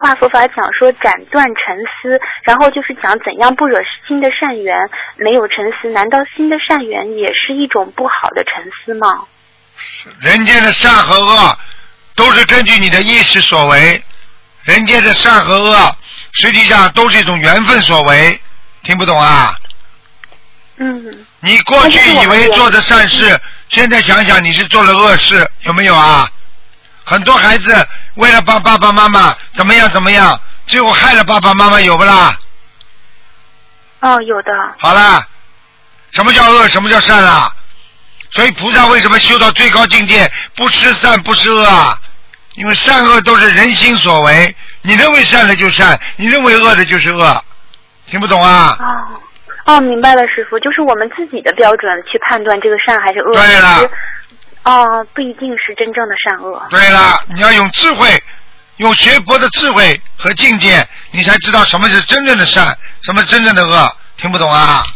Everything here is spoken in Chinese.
话佛法讲说斩断尘丝，然后就是讲怎样不惹心的善缘，没有尘丝，难道心的善缘也是一种不好的尘丝吗？ 人间的善和恶都是根据你的意识所为，人间的善和恶实际上都是一种缘分所为，听不懂啊？你过去以为做的善事，现在想想你是做了恶事，有没有啊？很多孩子为了帮爸爸妈妈怎么样怎么样，最后害了爸爸妈妈，有不啦？ 有的。 好了，什么叫恶，什么叫善啊？所以菩萨为什么修到最高境界不吃善不吃恶啊？因为善恶都是人心所为，你认为善的就善，你认为恶的就是恶，听不懂啊？ 明白了，师父，就是我们自己的标准去判断这个善还是恶。 对了。 不一定是真正的善恶。 对了，你要用智慧，用学佛的智慧和境界，你才知道什么是真正的善，什么真正的恶，听不懂啊？